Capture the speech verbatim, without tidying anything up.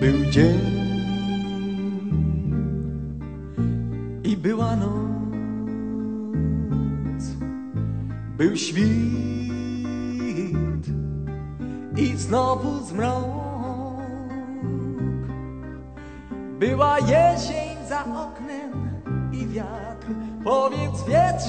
Był dzień i była noc, był świt i znowu zmrok. Była jesień za oknem i wiatr, powiedz wietrze,